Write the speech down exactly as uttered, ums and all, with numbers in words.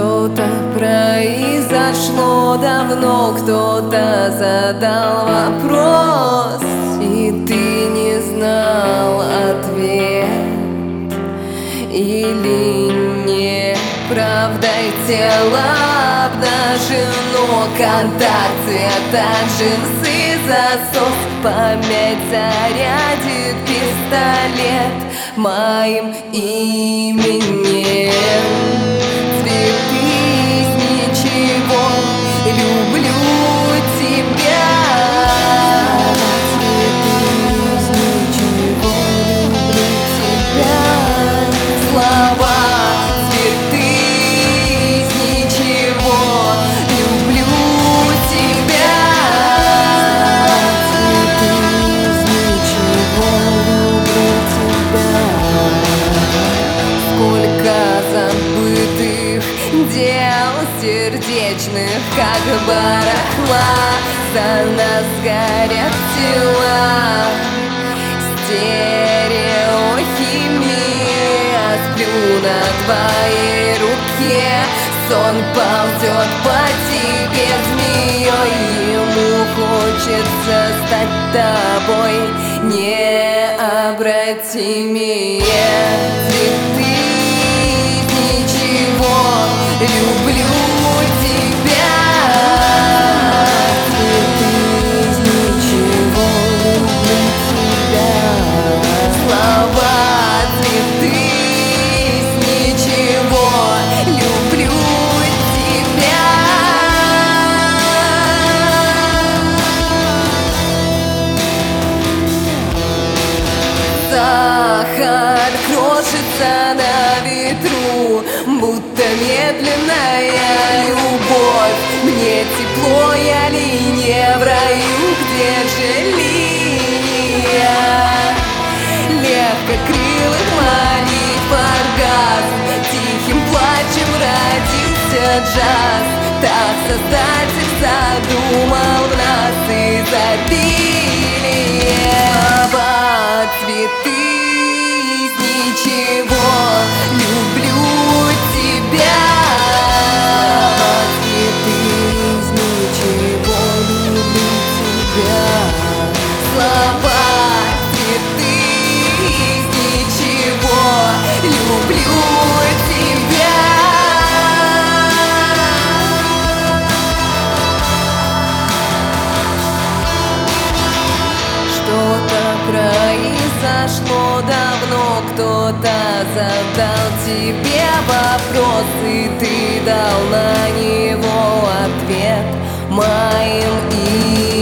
Что-то произошло давно, кто-то задал вопрос, и ты не знал ответ. Или не правдой тело обнажено, контакт цвета джинсы, засос, память зарядит пистолет моим именем. Цветы из ничего, люблю тебя. Цветы из ничего, люблю тебя. Слова, цветы из ничего, люблю тебя. Цветы из ничего, люблю тебя. Сколько забытых дел сердечных, как барахла, за нас горят тела. Стереохимия, сплю на твоей руке, сон ползет по тебе змеей. Ему хочется стать тобой необратимее. Цветы из ничего, люблю тебя. Цветы из ничего, люблю тебя. Слова, цветы из ничего, люблю тебя. Сахар крошится на ветру, будто медленная любовь. Мне тепло, я ли не в раю, где же линия легкокрылых молитв, оргазм, тихим плачем родился джаз. Так Создатель задумал в нас изобилие. Цветы из ничего, люблю тебя. Цветы из ничего, люблю тебя. Слова, цветы из ничего, люблю тебя. Что-то произошло давно, кто-то задал тебе вопрос, и ты дал на него ответ моим именем.